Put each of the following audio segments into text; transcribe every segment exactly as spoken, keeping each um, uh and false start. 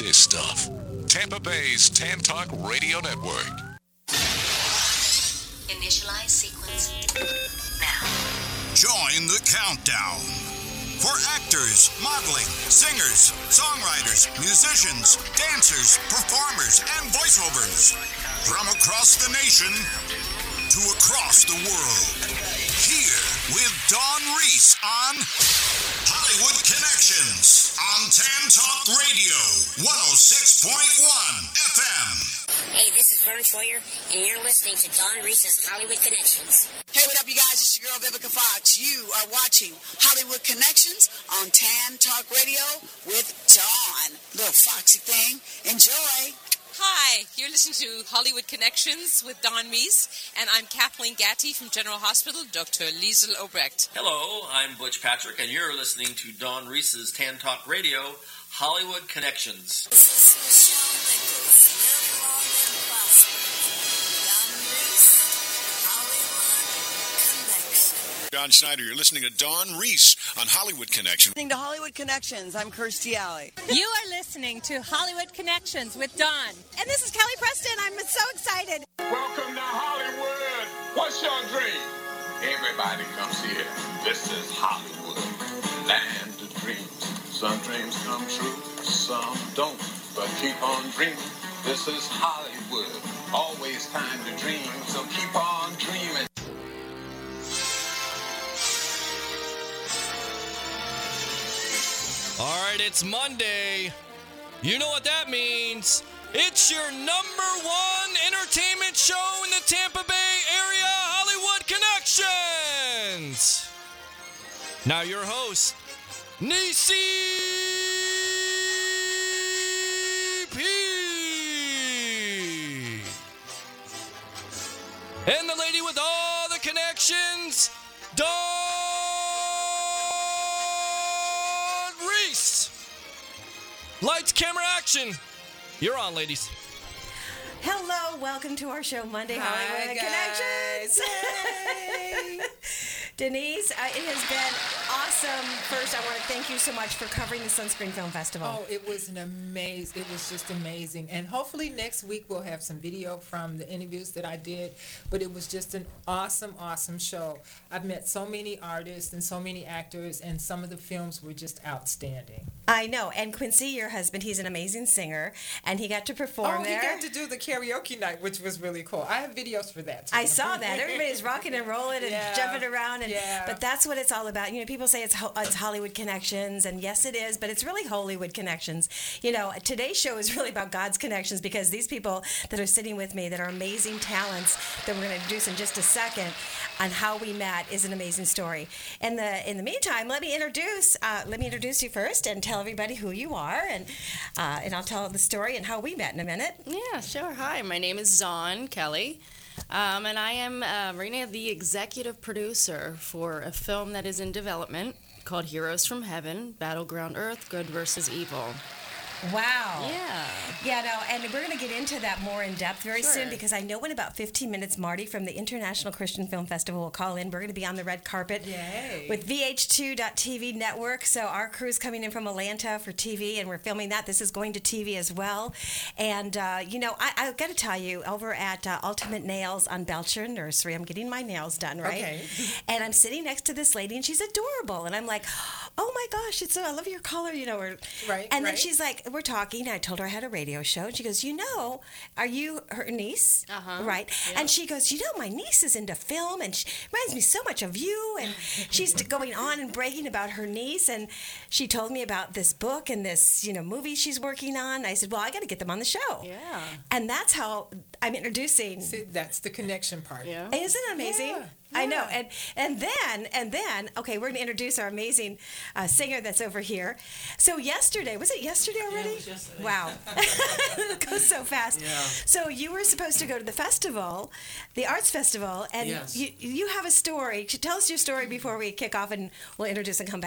this stuff. Tampa Bay's Tan Talk Radio Network. Initialize sequence now. Join the countdown. For actors, modeling, singers, songwriters, musicians, dancers, performers, and voiceovers from across the nation to across the world. Here with Dawn Reese on Hollywood Connections on Tan Talk Radio, one oh six point one F M. Hey, this is Vern Troyer, and you're listening to Dawn Reese's Hollywood Connections. Hey, what up, you guys? It's your girl, Vivica Fox. You are watching Hollywood Connections on Tan Talk Radio with Dawn. Little foxy thing. Enjoy. Hi, you're listening to Hollywood Connections with Dawn Reese, and I'm Kathleen Gatty from General Hospital, Doctor Liesel Obrecht. Hello, I'm Butch Patrick, and you're listening to Dawn Reese's Tan Talk Radio, Hollywood Connections. This is Michelle Nichols. Live long and prosper. Dawn Reese, Hollywood Connections. John Schneider, you're listening to Dawn Reese on Hollywood Connection. Listening to Hollywood Connections. I'm Kirstie Alley. You are listening to Hollywood Connections with Dawn. And this is Kelly Preston. I'm so excited. Welcome to Hollywood. What's your dream? Everybody comes here. This is Hollywood, land of dreams. Some dreams come true, some don't. But keep on dreaming. This is Hollywood. Always time to dream, so keep on dreaming. All right, it's Monday. You know what that means. It's your number one entertainment show in the Tampa Bay area, Hollywood Connections. Now your host, Nisi P. And the lady with all the connections, Dawn Reese. Lights, camera, action. You're on, ladies. Hello, welcome to our show, Monday Hi, Hollywood guys. Connections. Denise, uh, it has been awesome. First, I want to thank you so much for covering the Sunscreen Film Festival. Oh, it was an amazing, it was just amazing. And hopefully next week we'll have some video from the interviews that I did. But it was just an awesome, awesome show. I've met so many artists and so many actors, and some of the films were just outstanding. I know. And Quincy, your husband, he's an amazing singer, and he got to perform oh, there. he got to do the karaoke night, which was really cool. I have videos for that, too. I saw that. Everybody's rocking and rolling and Yeah. jumping around. And, Yeah. But that's what it's all about. You know, people say it's ho- it's Hollywood Connections, and yes, it is, but it's really Hollywood Connections. You know, today's show is really about God's connections, because these people that are sitting with me that are amazing talents that we're going to introduce in just a second on how we met is an amazing story. In the in the meantime, let me introduce uh, let me introduce you first and tell everybody who you are, and uh, and I'll tell the story and how we met in a minute. Yeah, sure. Hi, my name is Zon Kelly, um, and I am uh, right now the executive producer for a film that is in development called Heroes from Heaven, Battleground Earth, Good versus Evil. Wow. Yeah. Yeah, no, and we're going to get into that more in depth very Sure. soon, because I know in about fifteen minutes, Marty from the International Christian Film Festival will call in. We're going to be on the red carpet Yay. with V H two dot T V network. So our crew's coming in from Atlanta for T V, and we're filming that. This is going to T V as well. And, uh, you know, I, I've got to tell you, over at uh, Ultimate Nails on Belcher Nursery, I'm getting my nails done, right? Okay. And I'm sitting next to this lady, and she's adorable. And I'm like, oh, my gosh, it's so, I love your color, you know. Or, Right, And then right. she's like, we're talking, and I told her I had a radio show, and she goes, you know, are you her niece? Uh-huh. Right? Yep. And she goes, you know, my niece is into film, and she reminds me so much of you. And she's going on and bragging about her niece, and she told me about this book and this, you know, movie she's working on. I said, well, I got to get them on the show. Yeah. And that's how I'm introducing. See, that's the connection part. Yeah. Isn't it amazing? Yeah, I know. yeah. And and then and then okay, we're going to introduce our amazing uh, singer that's over here. So yesterday, was it yesterday already? it was yesterday. Wow. It goes so fast. Yeah. So you were supposed to go to the festival, the arts festival, and Yes. you you have a story. Tell us your story before we kick off, and we'll introduce and come back.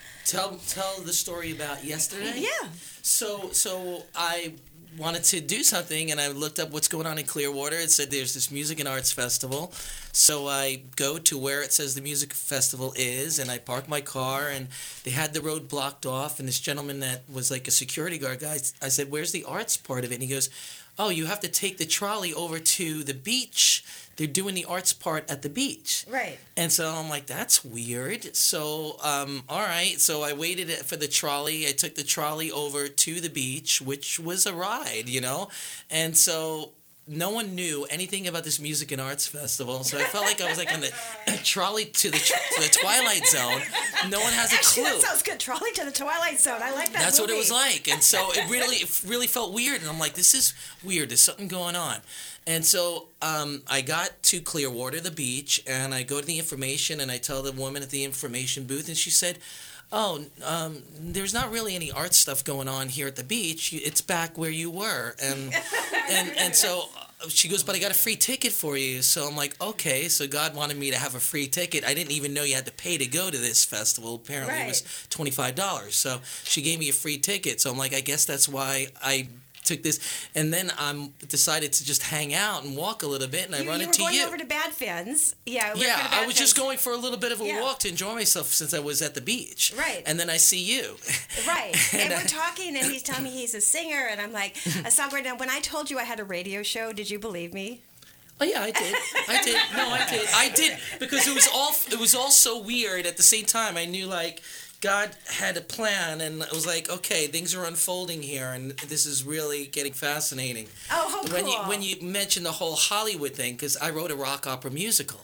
Tell tell the story about yesterday. Yeah. So so I wanted to do something, and I looked up what's going on in Clearwater. It said there's this music and arts festival. So I go to where it says the music festival is, and I park my car, and they had the road blocked off. And this gentleman that was like a security guard guy, I said, "Where's the arts part of it?" And he goes, "Oh, you have to take the trolley over to the beach. They're doing the arts part at the beach." Right. And so I'm like, that's weird. So, um, all right. So I waited for the trolley. I took the trolley over to the beach, which was a ride, you know? And so no one knew anything about this music and arts festival. So I felt like I was like on the trolley to the, to the Twilight Zone. No one has a Actually, clue. that sounds good. Trolley to the Twilight Zone. I like that That's movie. what it was like. And so it really, it really felt weird. And I'm like, this is weird. There's something going on. And so um, I got to Clearwater, the beach, and I go to the information, and I tell the woman at the information booth, and she said, "Oh, um, there's not really any art stuff going on here at the beach. It's back where you were." And and and so she goes, "But I got a free ticket for you." So I'm like, okay, so God wanted me to have a free ticket. I didn't even know you had to pay to go to this festival. Apparently Right. it was twenty-five dollars. So she gave me a free ticket. So I'm like, I guess that's why I took this. And then I um, decided to just hang out and walk a little bit, and I You, run you were into going you. over to Bad Fins. Yeah. we were Yeah, going to Bad I was just Fins. going for a little bit of a Yeah. walk to enjoy myself since I was at the beach. Right. And then I see you. Right. And, And, uh, we're talking, and he's telling me he's a singer, and I'm like, a songwriter. Now, when I told you I had a radio show, did you believe me? Oh yeah, I did. I did. No, I did. I did because it was all it was all so weird at the same time. I knew like God had a plan, and it was like, okay, things are unfolding here, and this is really getting fascinating. Oh, how When you cool. when you mentioned the whole Hollywood thing, because I wrote a rock opera musical.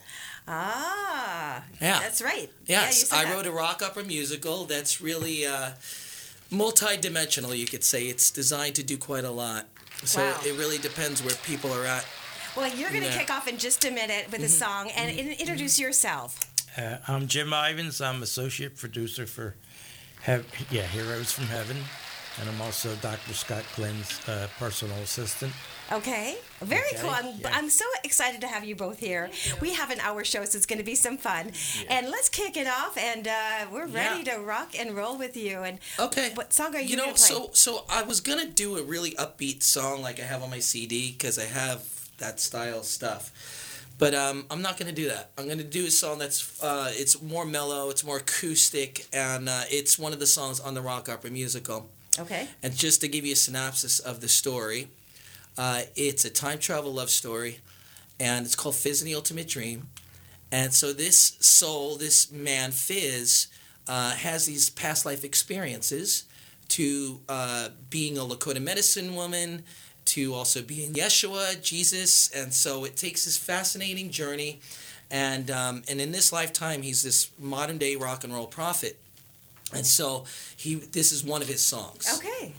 Ah. Yeah. That's right. Yes, Yeah, you said I that. wrote a rock opera musical that's really uh, multi-dimensional, you could say. It's designed to do quite a lot. So Wow. it really depends where people are at. Well, you're going to Yeah. kick off in just a minute with a Mhm. song, and in- introduce yourself. Uh, I'm Jim Ivins. I'm associate producer for, Hev- yeah, Heroes from Heaven, and I'm also Doctor Scott Glenn's uh, personal assistant. Okay, very Okay, cool. I'm, yeah. I'm so excited to have you both here. We have an hour show, so it's going to be some fun. And let's kick it off, and uh, we're ready to rock and roll with you. And Okay. what song are you, You know, going to play? so so I was gonna do a really upbeat song like I have on my C D because I have that style stuff, but um, I'm not gonna do that. I'm gonna do a song that's uh, it's more mellow, it's more acoustic, and uh, it's one of the songs on the rock opera musical. Okay. And just to give you a synopsis of the story, uh, it's a time travel love story, and it's called Fizz and the Ultimate Dream. And so this soul, this man, Fizz, uh, has these past life experiences to uh, being a Lakota medicine woman, to also being Yeshua, Jesus. And so it takes this fascinating journey. And, um, and in this lifetime, he's this modern day rock and roll prophet. And so he, this is one of his songs. Okay.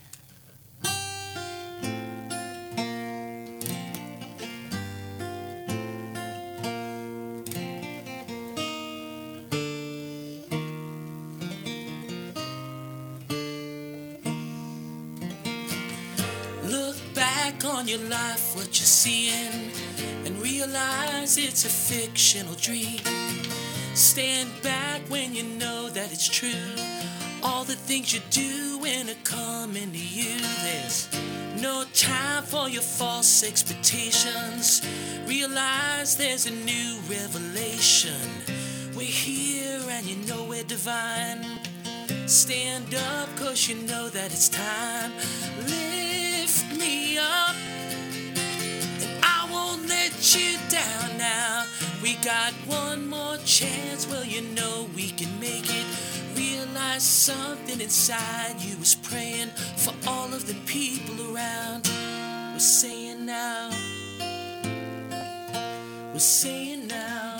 Look back on your life, what you're seeing, and realize it's a fictional dream. Stand back when you know that it's true. All the things you're doing are coming to you. There's no time for your false expectations. Realize there's a new revelation. We're here and you know we're divine. Stand up cause you know that it's time. Lift me up and I won't let you down now. We got one more chance, well you know we can make it. Realize something inside you is praying for all of the people around. We're saying now, we're saying now.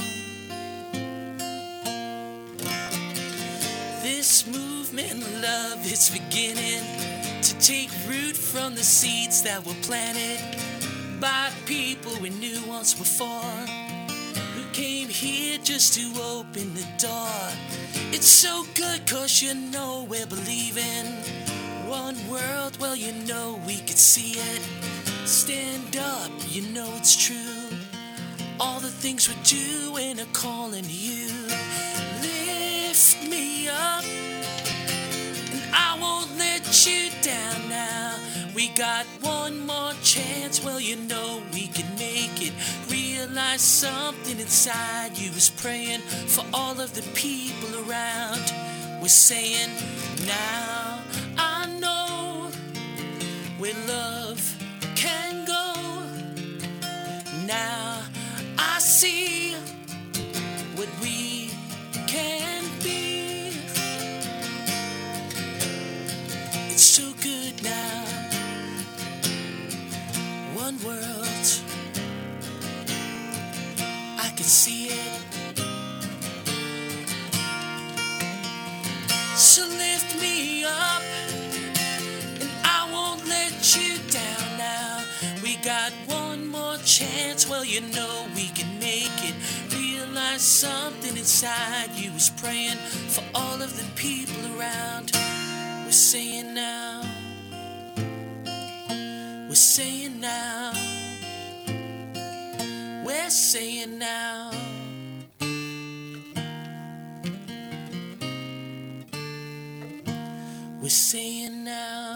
This movement, love, it's beginning to take root from the seeds that were planted by people we knew once before, who came here just to open the door. It's so good cause you know we're believing. One world, well you know we could see it. Stand up, you know it's true. All the things we're doing are calling you. Lift me up won't let you down now. We got one more chance, well, you know we can make it. Realize something inside you is praying for all of the people around. We're saying, now I know where love can go. Now I see what we can be. It's so good now. One world, I can see it. So lift me up, and I won't let you down now. We got one more chance, well, you know we can make it. Realize something inside you is praying for all of the people around. We're saying now, we're saying now, we're saying now. We're saying now.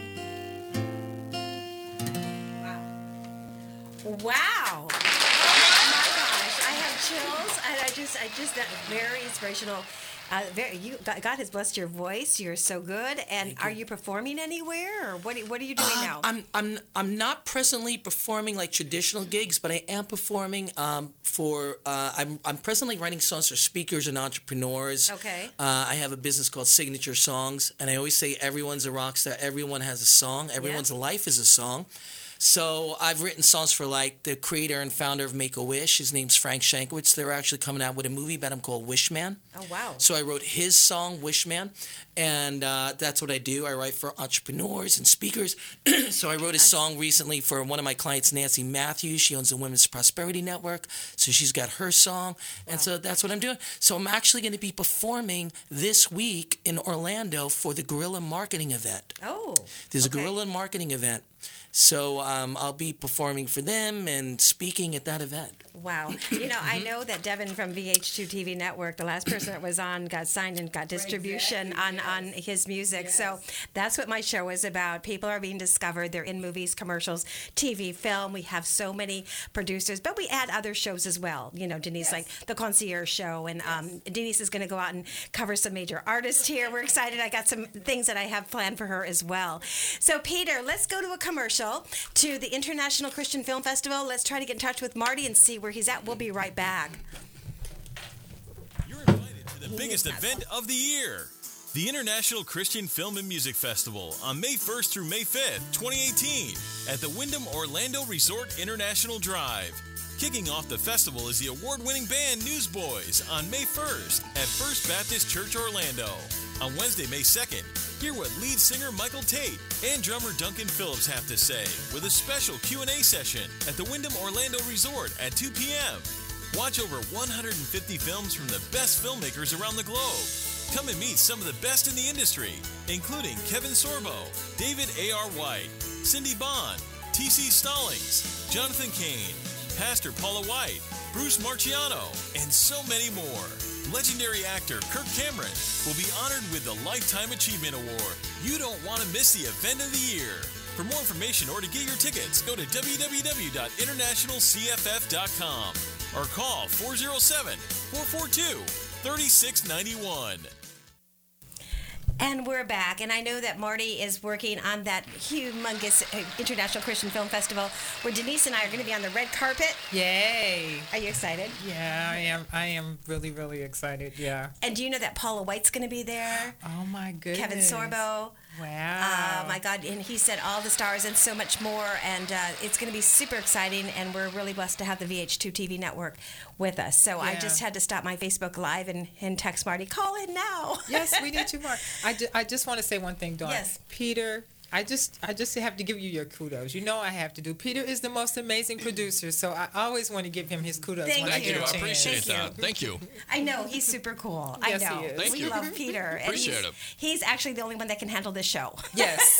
Wow. Oh my gosh, I have chills, and I just, I just, that very inspirational. Uh, very, you, God God has blessed your voice. You're so good. And are you performing anywhere, or what? What are you doing Uh, now? I'm I'm I'm not presently performing like traditional gigs, but I am performing um, for. Uh, I'm I'm presently writing songs for speakers and entrepreneurs. Okay. Uh, I have a business called Signature Songs, and I always say everyone's a rock star. Everyone has a song. Everyone's life is a song. So I've written songs for like the creator and founder of Make-A-Wish. His name's Frank Shankowitz. They're actually coming out with a movie about him called Wishman. Oh, wow. So I wrote his song, Wishman, and uh, that's what I do. I write for entrepreneurs and speakers. So I wrote a song recently for one of my clients, Nancy Matthews. She owns the Women's Prosperity Network, so she's got her song, and so that's what I'm doing. So I'm actually going to be performing this week in Orlando for the Guerrilla Marketing event. Oh, There's okay. a Guerrilla Marketing event. So um, I'll be performing for them and speaking at that event. Wow. You know, I know that Devin from V H two T V Network, the last person that was on, got signed and got distribution Exactly, on, yes. on his music. Yes. So that's what my show is about. People are being discovered. They're in movies, commercials, T V, film. We have so many producers, but we add other shows as well. You know, Denise, Yes. like the Concierge Show. And um, Denise is going to go out and cover some major artists here. We're excited. I got some things that I have planned for her as well. So, Peter, let's go to a commercial to the International Christian Film Festival. Let's try to get in touch with Marty and see where he's at. We'll be right back. You're invited to the biggest event of the year, the International Christian Film and Music Festival, on May first through May fifth, twenty eighteen, at the Wyndham Orlando Resort International Drive. Kicking off the festival is the award-winning band Newsboys on May first at First Baptist Church Orlando. On Wednesday, May second, hear what lead singer Michael Tate and drummer Duncan Phillips have to say with a special Q and A session at the Wyndham Orlando Resort at two p.m. Watch over one hundred fifty films from the best filmmakers around the globe. Come and meet some of the best in the industry, including Kevin Sorbo, David A R. White, Cindy Bond, T C Stallings, Jonathan Cain, Pastor Paula White, Bruce Marciano, and so many more. Legendary actor Kirk Cameron will be honored with the Lifetime Achievement Award. You don't want to miss the event of the year. For more information or to get your tickets, go to w w w dot international c f f dot com or call four oh seven, four four two, three six nine one. And we're back, and I know that Marty is working on that humongous uh, International Christian Film Festival where Denise and I are going to be on the red carpet. Yay! Are you excited? Yeah, I am. I am really, really excited. Yeah. And do you know that Paula White's going to be there? Oh my goodness. Kevin Sorbo. Wow. Oh my God! And he said all the stars and so much more, and uh, it's going to be super exciting. And we're really blessed to have the V H two T V network with us. So I Yeah. just had to stop my Facebook Live and, and text Marty, call in now. Yes, we need you, Mark. I, ju- I just want to say one thing, Dawn. Yes. Peter, I just I just have to give you your kudos. You know I have to do. Peter is the most amazing producer, so I always want to give him his kudos Thank when I you. get a I chance. appreciate Thank that. you. Thank you. I know he's super cool. Yes, I know. he is. Thank we you. love Peter. And Appreciate he's, it. he's actually the only one that can handle this show. Yes.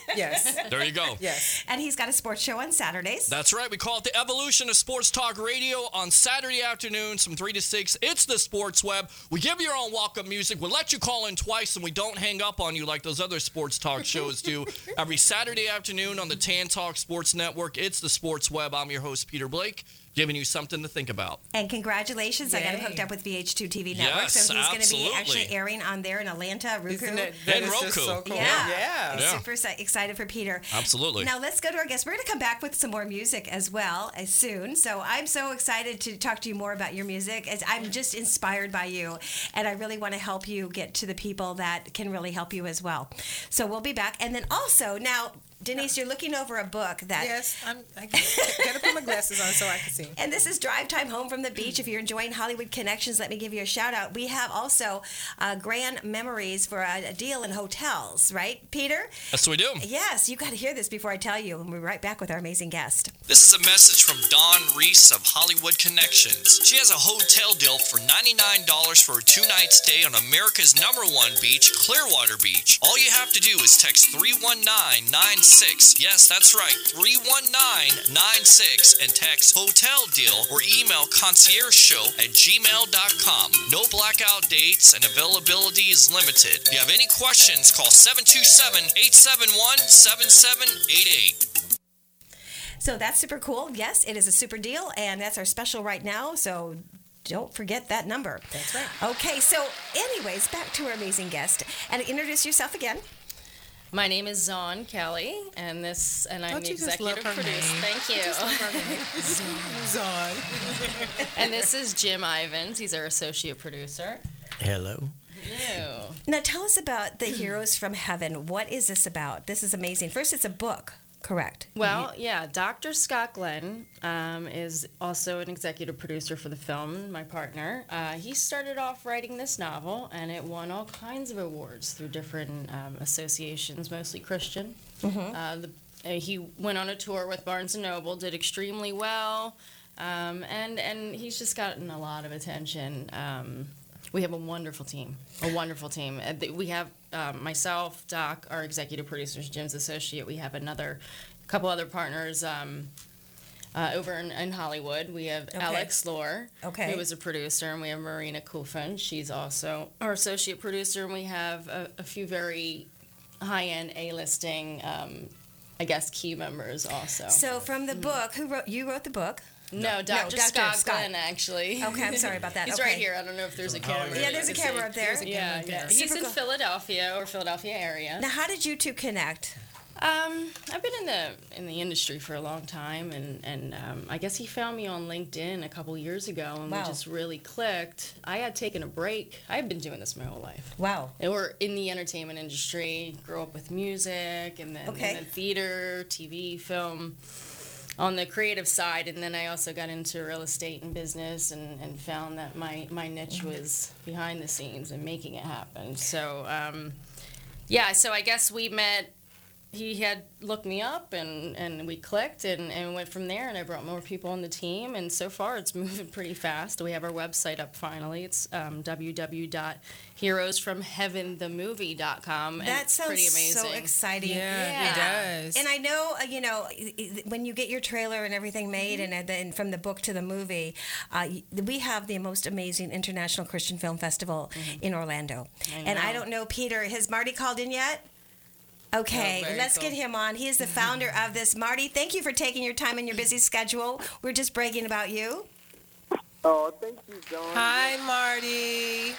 Yes. There you go. Yes. And he's got a sports show on Saturdays. That's right. We call it the evolution of sports talk radio on Saturday afternoons from three to six. It's the Sports Web. We give you your own walk-up music. We let you call in twice, and we don't hang up on you like those other sports talk shows do. Every Saturday afternoon on the Tan Talk Sports Network, it's the Sports Web. I'm your host, Peter Blake, giving you something to think about. And congratulations, I got him Yay. hooked up with V H two T V Network, Yes, so he's going to absolutely. be actually airing on there in Atlanta, Roku. Isn't it, that And is just Roku. so cool. Yeah. Yeah. I'm Yeah. super exci- excited for Peter. Absolutely. Now let's go to our guest. We're going to come back with some more music as well as soon. So I'm so excited to talk to you more about your music. As I'm just inspired by you, and I really want to help you get to the people that can really help you as well. So we'll be back. And then also now, Denise, you're looking over a book that. Yes, I'm. I gotta put my glasses on so I can see. And this is Drive Time Home from the Beach. If you're enjoying Hollywood Connections, let me give you a shout out. We have also uh, grand memories for a, a deal in hotels, right, Peter? Yes, we do. Yes, you got to hear this before I tell you. And we're right back with our amazing guest. This is a message from Dawn Reese of Hollywood Connections. She has a hotel deal for ninety-nine dollars for a two-night stay on America's number one beach, Clearwater Beach. All you have to do is text three one nine nine six. Yes, that's right, three one nine nine six, and text hotel deal or email concierge show at gmail dot com. No blackout dates and availability is limited. If you have any questions, call seven two seven, eight seven one, seven seven eight eight. So that's super cool. Yes, it is a super deal, and that's our special right now. So don't forget that number. That's right. Okay, so anyways, back to our amazing guest. And introduce yourself again. My name is Zon Kelly, and this, and I'm Don't the you just love executive her producer. name? Thank you. Just love her name. Zon. And this is Jim Ivins. He's our associate producer. Hello. Hello. Now tell us about the Heroes from Heaven. What is this about? This is amazing. First, it's a book, correct? Well, yeah, Doctor Scott Glenn um, is also an executive producer for the film, my partner. Uh, he started off writing this novel, and it won all kinds of awards through different um, associations, mostly Christian. Mhm. Uh, the, uh, he went on a tour with Barnes and Noble, did extremely well, um, and, and he's just gotten a lot of attention. Um, we have a wonderful team, a wonderful team. Uh, th- We have um, myself, Doc, our executive producers, Jim's associate. We have another couple other partners um, uh, over in, in Hollywood. We have Okay. Alex Lohr, Okay. who was a producer, and we have Marina Kufin. She's also our associate producer, and we have a, a few very high-end A-listing, um, I guess, key members also. So from the book, who wrote? You wrote the book. No, Doctor Scott Glenn, actually. Okay, I'm sorry about that. He's Okay. right here. I don't know if there's a camera. Yeah, there's a You can camera see. up there. There's a camera yeah, yeah. He's Super in cool. Philadelphia or Philadelphia area. Now, how did you two connect? Um, I've been in the in the industry for a long time, and and um, I guess he found me on LinkedIn a couple years ago, and Wow. we just really clicked. I had taken a break. I had been doing this my whole life. Wow. And we're in the entertainment industry. Grew up with music, and then, Okay. and then theater, T V, film. On the creative side, and then I also got into real estate and business, and, and found that my, my niche was behind the scenes and making it happen. So, um, yeah, so I guess we met. He had looked me up, and, and we clicked, and, and went from there, and I brought more people on the team, and so far it's moving pretty fast. We have our website up finally. It's um, w w w dot heroes from heaven the movie dot com, and That it's sounds pretty amazing. so exciting. Yeah, it does. And I know, uh, you know, when you get your trailer and everything made, Mm-hmm. and then from the book to the movie, uh, we have the most amazing International Christian Film Festival in Orlando. Mm-hmm. I And I know. don't know, Peter, has Marty called in yet? Okay, Oh, very let's cool. get him on. He is the founder of this. Marty, thank you for taking your time in your busy schedule. We're just bragging about you. Oh, thank you, Dawn. Hi, Marty.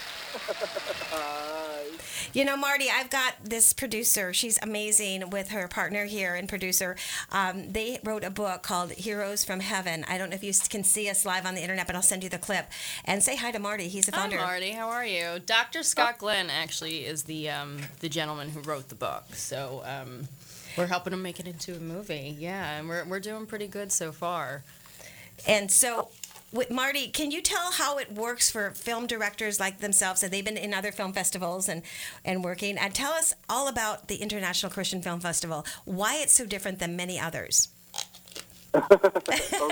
Hi. You know, Marty, I've got this producer. She's amazing with her partner here and producer. Um, they wrote a book called Heroes from Heaven. I don't know if you can see us live on the internet, but I'll send you the clip. And say hi to Marty. He's the Hi, founder. Marty. How are you? Doctor Scott Glenn actually is the um, the gentleman who wrote the book. So um, we're helping him make it into a movie. Yeah, and we're we're doing pretty good so far. And so, with Marty, can you tell how it works for film directors like themselves? And they've been in other film festivals and, and working. And tell us all about the International Christian Film Festival, why it's so different than many others. Okay.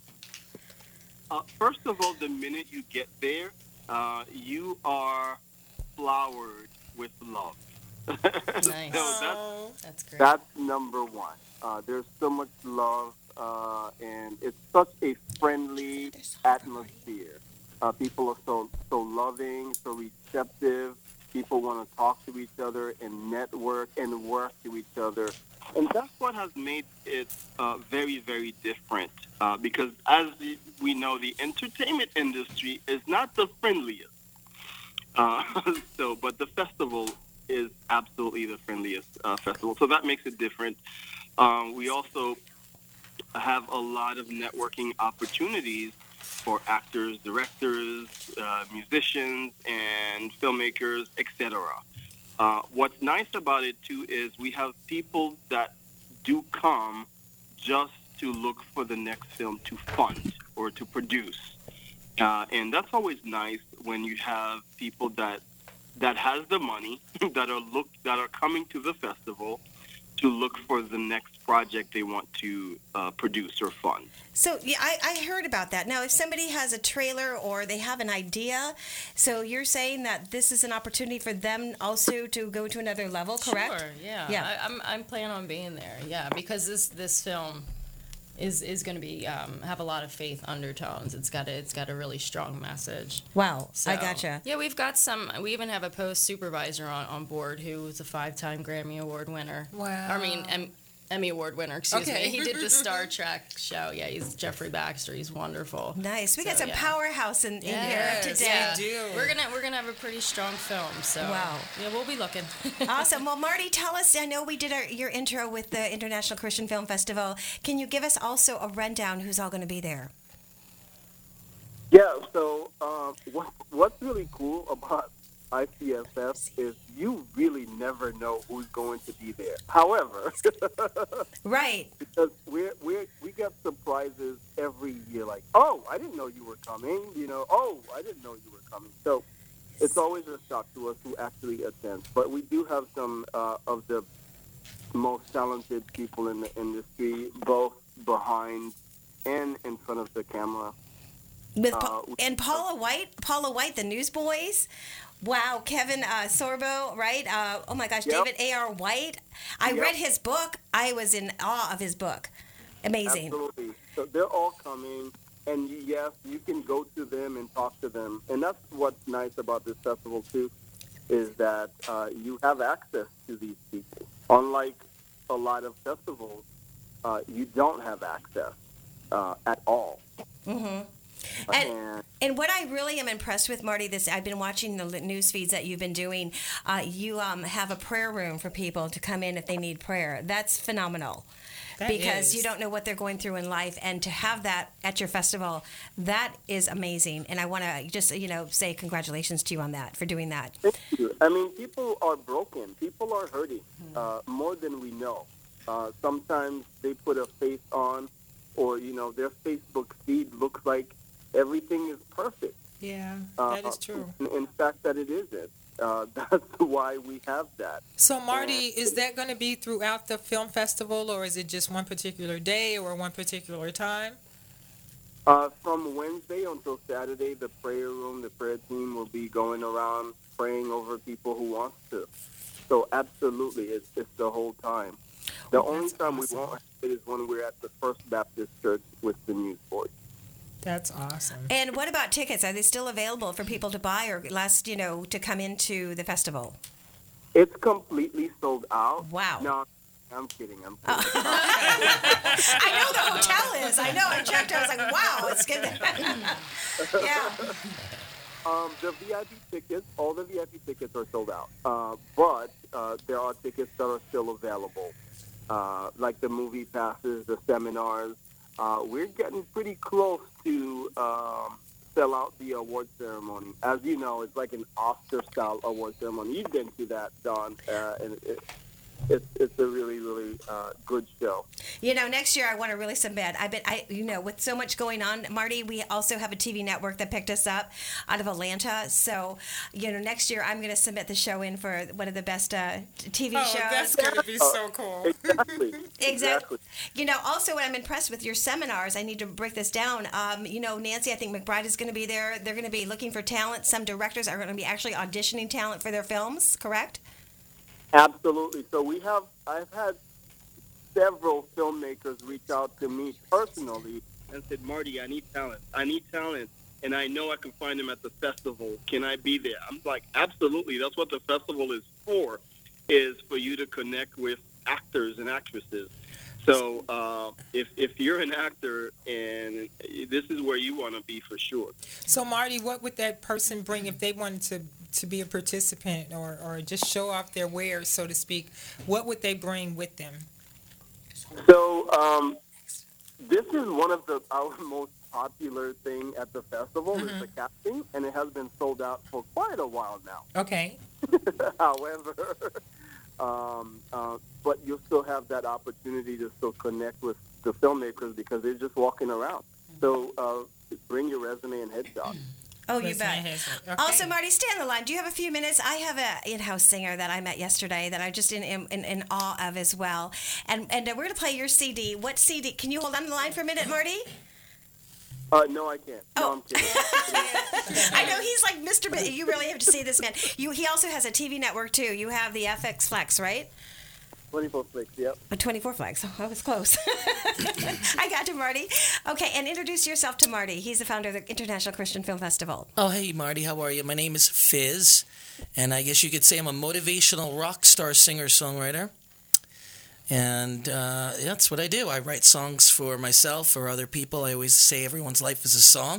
Uh, first of all, the minute you get there, uh, you are flowered with love. Nice. so that's, That's great. That's number one. Uh, there's so much love, uh, and it's such a friendly atmosphere. Uh, people are so so loving, so receptive. People want to talk to each other and network and work to each other. And that's what has made it uh, very, very different. Uh, because as we know, the entertainment industry is not the friendliest. Uh, so, but the festival is absolutely the friendliest uh, festival. So that makes it different. Um, we also have a lot of networking opportunities for actors, directors, uh, musicians, and filmmakers, et cetera. Uh, what's nice about it, too, is we have people that do come just to look for the next film to fund or to produce. Uh, and that's always nice when you have people that that has the money, that are look that are coming to the festival to look for the next project they want to uh, produce or fund. So yeah, I, I heard about that. Now, if somebody has a trailer or they have an idea, so you're saying that this is an opportunity for them also to go to another level, correct? Sure, yeah. Yeah. I, I'm I'm planning on being there, yeah, because this this film is is going to be um, have a lot of faith undertones. It's got a, it's got a really strong message. Wow, So, I gotcha. Yeah, we've got some. We even have a post supervisor on, on board who was a five-time Grammy Award winner. Wow. I mean, em, Emmy Award winner. Excuse Okay. me. He did the Star Trek show. Yeah, he's Jeffrey Baxter. He's wonderful. Nice. We got So, some yeah. powerhouse in, in Yes, here today. yeah. We do. We're gonna we're gonna have a pretty strong film. So Wow. yeah, we'll be looking. Awesome. Well, Marty, tell us. I know we did our, your intro with the International Christian Film Festival. Can you give us also a rundown who's all going to be there? Yeah, so uh, what, what's really cool about I C S F is you really never know who's going to be there. However, right, because we we we get surprises every year. Like, oh, I didn't know you were coming. You know, oh, I didn't know you were coming. So it's always a shock to us who actually attends. But we do have some uh, of the most talented people in the industry, both behind and in front of the camera. With Uh, Pa- and Paula White, Paula White, the Newsboys. Wow, Kevin uh, Sorbo, right? Uh, oh my gosh, Yep. David A R. White. I Yep. read his book. I was in awe of his book. Amazing. Absolutely. So they're all coming, and you, yes, you can go to them and talk to them. And that's what's nice about this festival, too, is that uh, you have access to these people. Unlike a lot of festivals, uh, you don't have access uh, at all. Mm-hmm. And, and what I really am impressed with, Marty, this I've been watching the news feeds that you've been doing. Uh, you um, have a prayer room for people to come in if they need prayer. That's phenomenal. That because is. you don't know what they're going through in life, and to have that at your festival, that is amazing. And I want to just, you know, say congratulations to you on that, for doing that. Thank you. I mean, people are broken. People are hurting uh, more than we know. Uh, sometimes they put a face on, or, you know, their Facebook feed looks like everything is perfect. Yeah, Uh, that is true. In, in fact, that it isn't. Uh, that's why we have that. So, Marty, is that going to be throughout the film festival, or is it just one particular day or one particular time? Uh, from Wednesday until Saturday, the prayer room, the prayer team will be going around praying over people who want to. So, absolutely, it's, it's the whole time. The Oh, only that's time awesome. we won't have it is when we're at the First Baptist Church with the Newsboys. That's awesome. And what about tickets? Are they still available for people to buy or last, you know, to come into the festival? It's completely sold out. Wow. No, I'm kidding. I'm kidding. I know the hotel is. I know. I checked. I was like, wow, it's good. Yeah. Um, the V I P tickets, all the V I P tickets are sold out. Uh, but uh, there are tickets that are still available, uh, like the movie passes, the seminars. Uh, we're getting pretty close to um, sell out the award ceremony. As you know, it's like an Oscar-style award ceremony. You've been to that, Don, uh, and it, it's it's a really really uh, good show. You know, next year I want to really submit. I bet I, you know, with so much going on, Marty, we also have a T V network that picked us up out of Atlanta. So, you know, next year I'm going to submit the show in for one of the best uh, T V Oh, shows. that's going to be so cool. Exactly. Exactly. You know, also what I'm impressed with your seminars, I need to break this down. Um, you know, Nancy, I think McBride is going to be there. They're going to be looking for talent. Some directors are going to be actually auditioning talent for their films, correct? Absolutely. So we have, I've had several filmmakers reach out to me personally and said, Marty, I need talent. I need talent, and I know I can find them at the festival. Can I be there? I'm like, absolutely. That's what the festival is for, is for you to connect with actors and actresses. So uh, if if you're an actor, and this is where you want to be for sure. So Marty, what would that person bring if they wanted to, to be a participant or, or just show off their wares, so to speak? What would they bring with them? So um, this is one of the our most popular thing at the festival mm-hmm. is the casting, and it has been sold out for quite a while now. Okay. However, um, uh, but you'll still have that opportunity to still connect with the filmmakers because they're just walking around. So uh, bring your resume and headshot. Oh, you bet. Okay. Also, Marty, stay on the line. Do you have a few minutes? I have a in-house singer that I met yesterday that I'm just in in, in awe of as well. And and uh, we're going to play your C D. What C D? Can you hold on the line for a minute, Marty? Uh, no, I can't. No, oh. I'm kidding. I know he's like Mister B. You really have to see this man. You He also has a T V network, too. You have the F X Flex, right? twenty-four Flex, yep. A twenty-four Flex. Oh, I was close. I got you, Marty. Okay, and introduce yourself to Marty. He's the founder of the International Christian Film Festival. Oh, hey, Marty. How are you? My name is Fizz, and I guess you could say I'm a motivational rock star singer-songwriter. And uh, that's what I do. I write songs for myself or other people. I always say everyone's life is a song.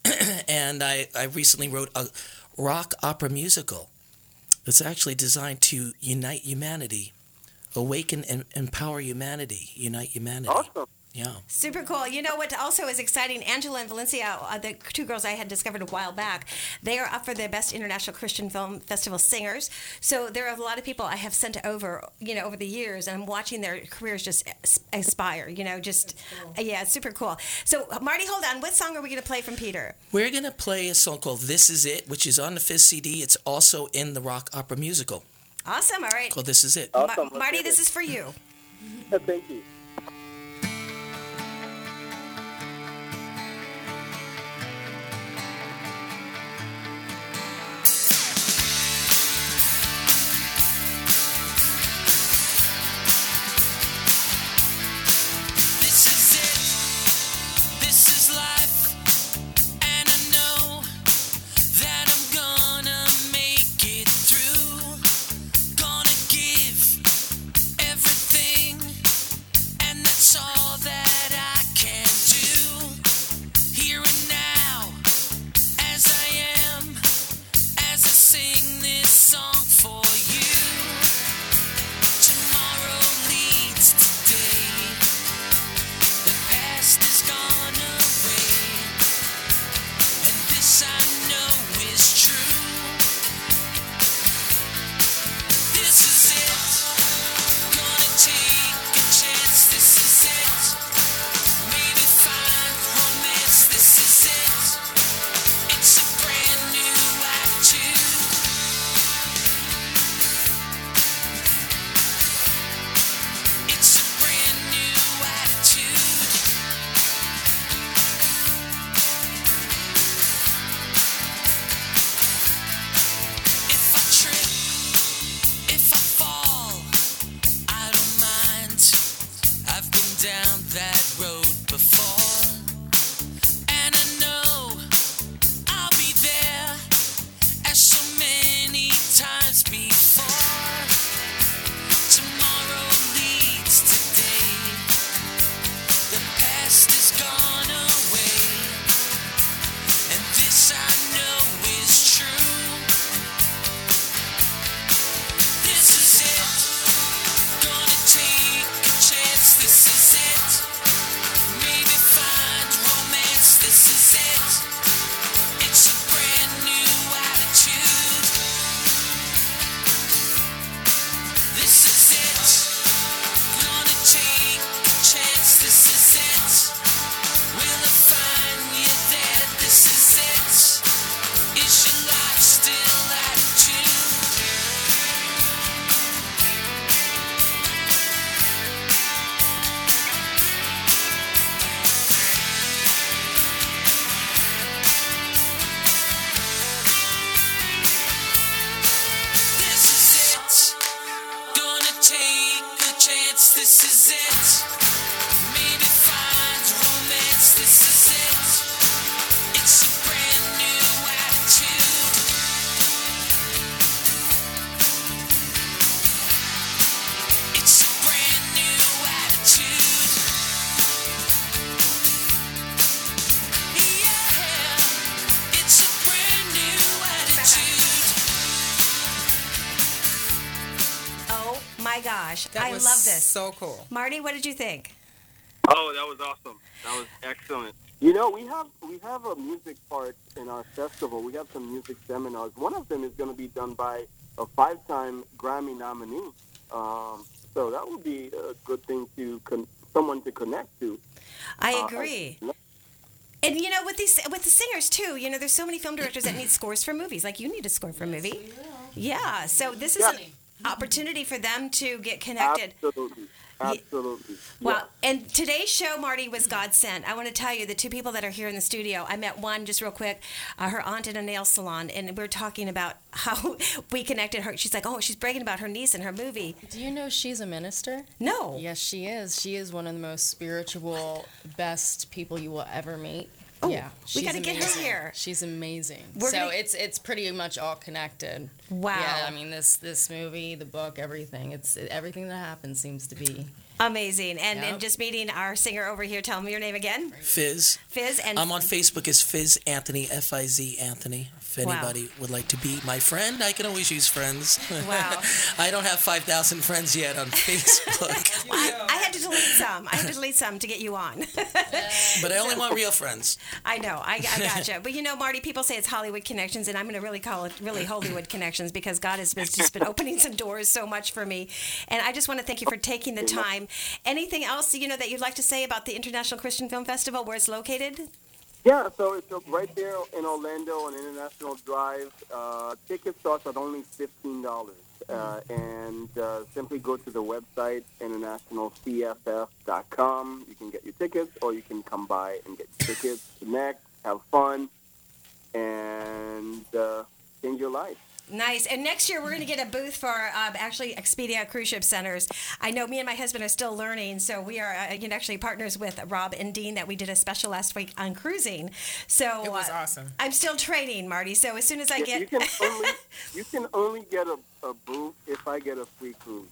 And I, I recently wrote a rock opera musical. It's actually designed to unite humanity. Awaken and empower humanity. Unite humanity. Awesome. Yeah. Super cool. You know what also is exciting? Angela and Valencia, uh, the two girls I had discovered a while back, they are up for the Best International Christian Film Festival Singers. So there are a lot of people I have sent over, you know, over the years, and I'm watching their careers just aspire, you know, just, cool. uh, yeah, it's super cool. So, Marty, hold on. What song are we going to play from Peter? We're going to play a song called This Is It, which is on the Fizz C D. It's also in the rock opera musical. Awesome. All right. Called This Is It. Awesome. Ma- Marty, this is for you. Thank you. This is it. it. Maybe find romance, this is it. It's a brand new attitude. It's a brand new attitude. Yeah, it's a brand new attitude. Oh my gosh, That I was love this. so cool. Marty, what did you think? Oh, that was awesome. That was excellent. You know, we have we have a music part in our festival. We have some music seminars. One of them is going to be done by a five-time Grammy nominee. Um, so that would be a good thing to con- someone to connect to. I Uh, agree. And you know, with these with the singers too, you know, there's so many film directors that need scores for movies. Like you need a score for a movie. Yeah. So this is Yeah. an opportunity for them to get connected. Absolutely. Absolutely. Well, and today's show, Marty, was God sent. I want to tell you, the two people that are here in the studio, I met one just real quick, uh, her aunt in a nail salon, and we were talking about how we connected her. She's like, oh, she's bragging about her niece and her movie. Do you know she's a minister? No. Yes, she is. She is one of the most spiritual, best people you will ever meet. Oh, yeah, we she's gotta get her amazing. here. She's amazing. We're so gonna- it's it's pretty much all connected. Wow. Yeah, I mean this this movie, the book, everything. It's everything that happens seems to be Amazing. And, Yep. and just meeting our singer over here, tell me your name again. Fizz. Fizz. And I'm on Facebook as Fizz Anthony, F I Z Anthony. If Wow. anybody would like to be my friend, I can always use friends. Wow. I don't have five thousand friends yet on Facebook, I, I had to delete some. I had to delete some to get you on. but I only want real friends. I know. I, I gotcha. But you know, Marty, people say it's Hollywood Connections, and I'm going to really call it really Hollywood Connections because God has been, just been opening some doors so much for me. And I just want to thank you for taking the time. Anything else, you know, that you'd like to say about the International Christian Film Festival, where it's located? Yeah, so it's uh, right there in Orlando on International Drive. Uh, ticket starts at only fifteen dollars. Uh, and uh, simply go to the website, international c f f dot com. You can get your tickets, or you can come by and get your tickets, connect, have fun, and uh, change your life. Nice. And next year, we're going to get a booth for um, actually Expedia Cruise Ship Centers. I know me and my husband are still learning, so we are uh, you know, actually partners with Rob and Dean that we did a special last week on cruising. So It was uh, awesome. I'm still training, Marty. So as soon as I You- get you can only you can only get a, a booth if I get a free cruise.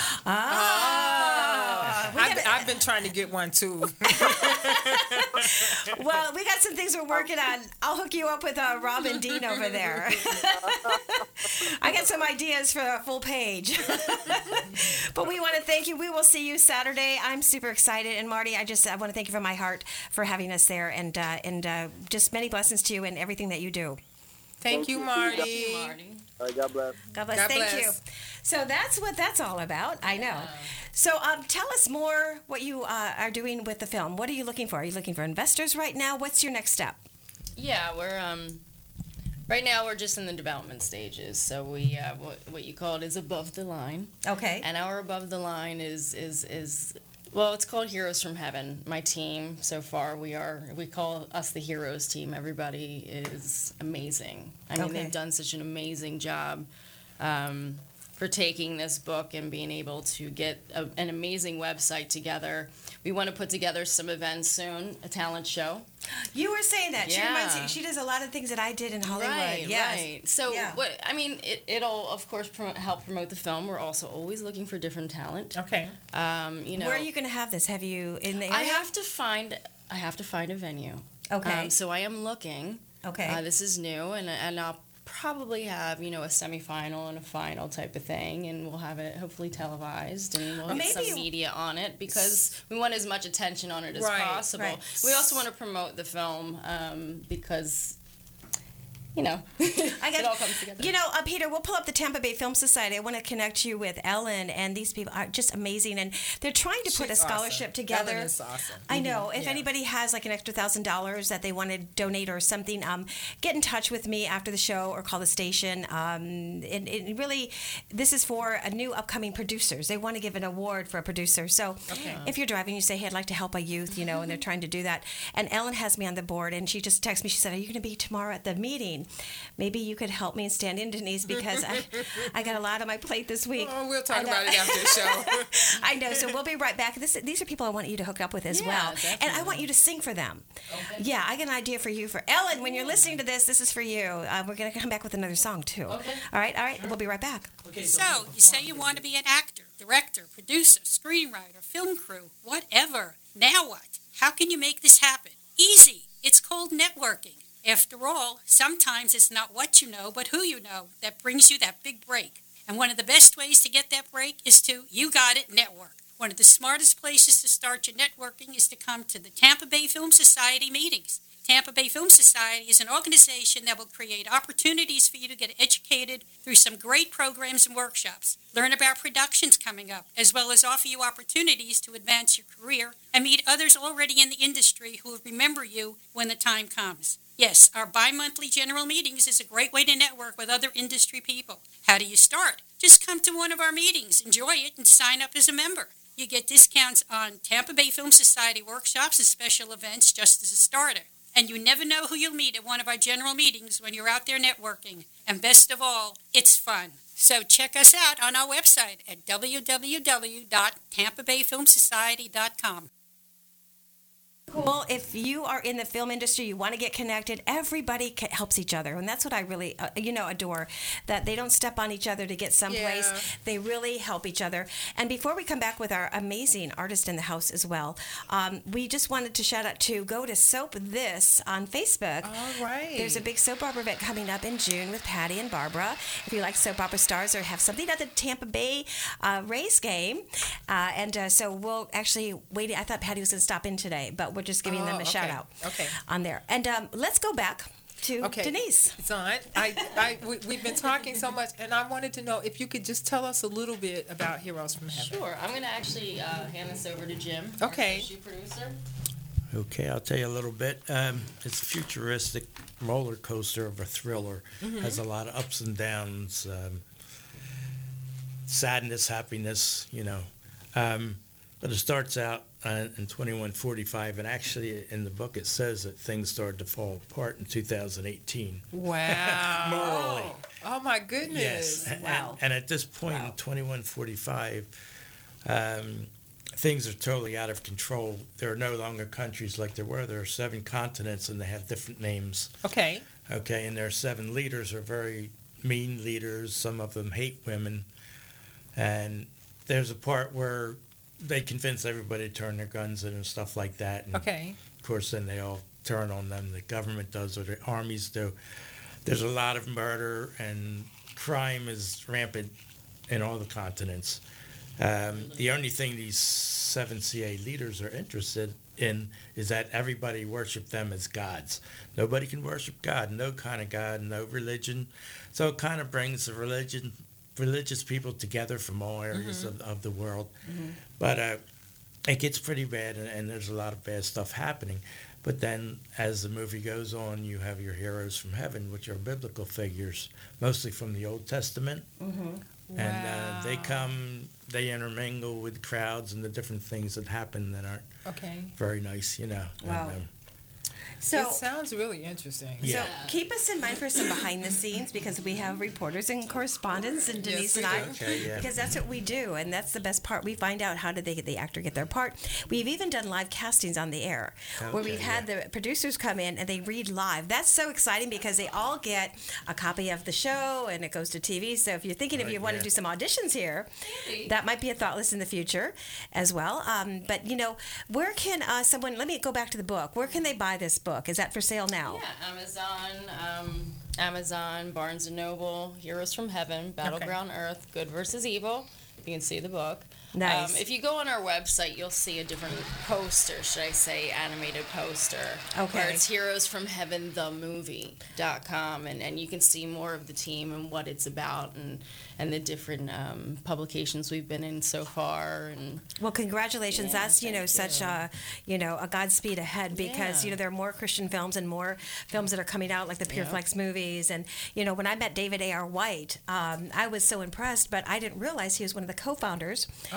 Ah, we I've, gotta- I've been trying to get one too. well, we got some things we're working on. I'll hook you up with uh, Rob and Dean over there. I got some ideas for a full page. But we want to thank you. We will see you Saturday. I'm super excited. And Marty, I just I want to thank you from my heart for having us there, and uh, and uh, just many blessings to you and everything that you do. Thank, you, Marty. All right, God bless. God bless. God Thank bless. you. So that's what that's all about. I know. So um, tell us more what you uh, are doing with the film. What are you looking for? Are you looking for investors right now? What's your next step? Yeah, we're um right now we're just in the development stages. So we uh, what what you call it is above the line. Okay. And our above the line is is is well, it's called Heroes from Heaven. My team so far, we are we call us the Heroes team. Everybody is amazing. I mean, Okay. they've done such an amazing job. Um, for taking this book and being able to get a, an amazing website together. We want to put together some events soon, a talent show. You were saying that. She reminds Yeah. you, she does a lot of things that I did in Hollywood. Right, yes. right. So, Yeah. what I mean, it, it'll, of course, promote, help promote the film. We're also always looking for different talent. Okay. Um, you know, Where are you going to have this? Have you in the area? I have to find, I have to find a venue. Okay. Um, so I am looking. Okay. Uh, this is new, and and I'll probably have, you know, a semifinal and a final type of thing, and we'll have it hopefully televised, and we'll Or get maybe- some media on it because we want as much attention on it as Right, possible. right. We also want to promote the film um, because, you know, I got, it all comes together. You know, uh, Peter, we'll pull up the Tampa Bay Film Society. I want to connect you with Ellen, and these people are just amazing, and they're trying to put a She's scholarship awesome. together. Ellen is awesome. I know. If Yeah. anybody has like an extra thousand dollars that they want to donate or something, um, get in touch with me after the show or call the station. Um, and it really, this is for a new upcoming producers. They want to give an award for a producer. So Okay. if you're driving, you say, "Hey, I'd like to help a youth," you know, and they're trying to do that. And Ellen has me on the board, and she just texted me. She said, "Are you going to be tomorrow at the meeting?" and maybe you could help me and stand in, Denise, because I, I got a lot on my plate this week. Oh, we'll talk about it after the show. I know, so we'll be right back. This, these are people I want you to hook up with as Yeah, well. definitely. And I want you to sing for them. Okay. Yeah, I got an idea for you. For Ellen, when you're listening to this, this is for you. Uh, we're going to come back with another song, too. Okay. All right, all right. We'll be right back. So, you say you want to be an actor, director, producer, screenwriter, film crew, whatever. Now what? How can you make this happen? Easy. It's called networking. After all, sometimes it's not what you know, but who you know that brings you that big break. And one of the best ways to get that break is to, you got it, network. One of the smartest places to start your networking is to come to the Tampa Bay Film Society meetings. Tampa Bay Film Society is an organization that will create opportunities for you to get educated through some great programs and workshops, learn about productions coming up, as well as offer you opportunities to advance your career and meet others already in the industry who will remember you when the time comes. Yes, our bi-monthly general meetings is a great way to network with other industry people. How do you start? Just come to one of our meetings, enjoy it, and sign up as a member. You get discounts on Tampa Bay Film Society workshops and special events just as a starter. And you never know who you'll meet at one of our general meetings when you're out there networking. And best of all, it's fun. So check us out on our website at w w w dot tampa bay film society dot com. Cool. If you are in the film industry, you want to get connected, everybody ca- helps each other. And that's what I really, uh, you know, adore, that they don't step on each other to get someplace. Yeah. They really help each other. And before we come back with our amazing artist in the house as well, um, we just wanted to shout out to go to Soap This on Facebook. All right. There's a big soap opera event coming up in June with Patty and Barbara. If you like soap opera stars or have something at the Tampa Bay uh, Rays game. Uh, and uh, so we'll actually wait. I thought Patty was going to stop in today, but we're just giving Oh, them a okay. shout out Okay. on there. And um, let's go back to Okay. Denise. Son, I, I, we, we've been talking so much, and I wanted to know if you could just tell us a little bit about Heroes from Heaven. Sure. I'm going to actually uh, hand this over to Jim, Okay. our associate producer. Okay, I'll tell you a little bit. Um, it's a futuristic roller coaster of a thriller. Mhm. Has a lot of ups and downs, um, sadness, happiness, you know. Um, but it starts out uh, in twenty-one forty-five, and actually in the book it says that things started to fall apart in two thousand eighteen. Wow. Morally. Oh, my goodness. Yes. And- Wow. And, and at this point in twenty-one forty-five, um, things are totally out of control. There are no longer countries like there were. There are seven continents, and they have different names. Okay. Okay, and their seven leaders are very mean leaders. Some of them hate women. And there's a part where they convince everybody to turn their guns in and stuff like that. And Okay. of course, then they all turn on them. The government does, or the armies do. There's a lot of murder, and crime is rampant in all the continents. Um, the only thing these seven C A leaders are interested in is that everybody worship them as gods. Nobody can worship God, no kind of God, no religion. So it kind of brings the religion, religious people together from all areas Mhm. of, of the world. Mhm. But uh, it gets pretty bad, and, and there's a lot of bad stuff happening. But then, as the movie goes on, you have your heroes from heaven, which are biblical figures, mostly from the Old Testament. Mm-hmm. And uh, they come, they intermingle with crowds and the different things that happen that aren't Okay. very nice, you know. Wow. And, um, So it sounds really interesting. Yeah. So keep us in mind for some behind the scenes, because we have reporters and correspondents, and Denise Yes, we and I, do. Okay, yeah. because that's what we do, and that's the best part. We find out how did they get the actor get their part. We've even done live castings on the air, where Okay, we've had yeah. the producers come in and they read live. That's so exciting because they all get a copy of the show and it goes to T V. So if you're thinking if Right, you want yeah. to do some auditions here, that might be a thoughtless in the future as well. Um, but you know, where can uh, someone? Let me go back to the book. Where can they buy this book? Is that for sale now? Yeah, Amazon, um, Amazon, Barnes and Noble, Heroes from Heaven, Battleground Earth, Good versus Evil. You can see the book. Nice. Um, if you go on our website, you'll see a different poster, should I say, animated poster. Okay. Where it's heroes from heaven the movie dot com, and, and you can see more of the team and what it's about, and, and the different um, publications we've been in so far. And Well, congratulations. Yeah, That's, you know, thank such you. a, you know, a Godspeed ahead, because, Yeah. you know, there are more Christian films and more films that are coming out, like the Yeah. Pureflex movies. And, you know, when I met David A R. White, um, I was so impressed, but I didn't realize he was one of the co-founders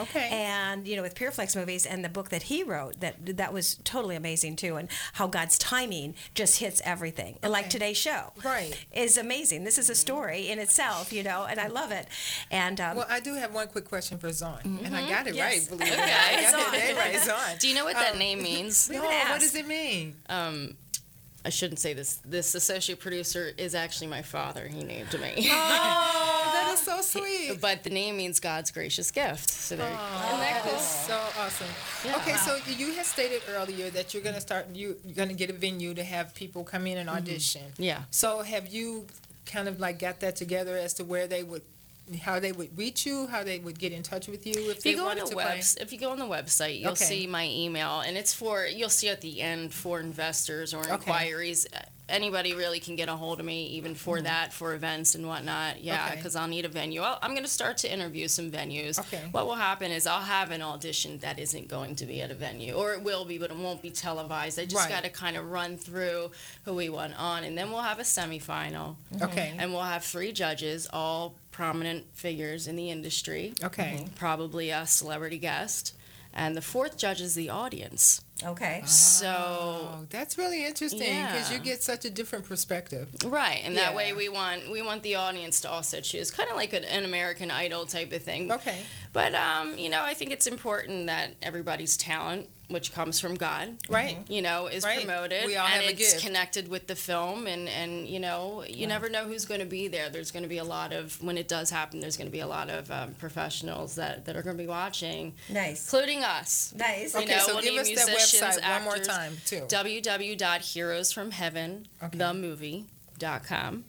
Okay. And you know, with Pureflex Movies and the book that he wrote, that that was totally amazing too, and how God's timing just hits everything. And like today's show, Right. is amazing. This is a story in itself, you know, and I love it. And um, Well, I do have one quick question for Zon, and I Mhm. got it Yes. right. Believe it or Okay. not, I got Zon. that name right. Zon. Do you know what that Um, name means? No, what does it mean? Um, I shouldn't say this. This associate producer is actually my father. He named me. Oh, that is so sweet. But the name means God's gracious gift. So there. Oh, that is so awesome. Yeah. Okay, so you had stated earlier that you're going to start. You, you're going to get a venue to have people come in and audition. Yeah. So have you kind of like got that together as to where they would, how they would reach you, how they would get in touch with you if, If they you go on wanted the to web, play? if you go on the website, you'll Okay. see my email, and it's for you'll see at the end for investors or inquiries. Anybody really can get a hold of me, even for Mhm. that, for events and whatnot. Yeah, Okay. because I'll need a venue. I'll, I'm going to start to interview some venues. Okay. What will happen is I'll have an audition that isn't going to be at a venue, or it will be, but it won't be televised. I just Right. got to kind of run through who we want on, and then we'll have a semifinal. Okay. And we'll have three judges, all prominent figures in the industry. Okay. Probably a celebrity guest. And the fourth judge is the audience. Okay. So Oh, that's really interesting because Yeah. you get such a different perspective. right, and that Yeah. way we want we want the audience to also choose, kind of like an, an American Idol type of thing. Okay. But um, you know, I think it's important that everybody's talent, which comes from God, Right. you know, is Right. promoted, We all and have a it's gift. connected with the film, and and you know, you Right. never know who's going to be there. There's going to be a lot of when it does happen. There's going to be a lot of um, professionals that that are going to be watching, Nice. including us. Nice. You Okay, know, so we'll give need us that musicians, website one more actors, time, too. w w w dot heroes from heaven the movie dot com.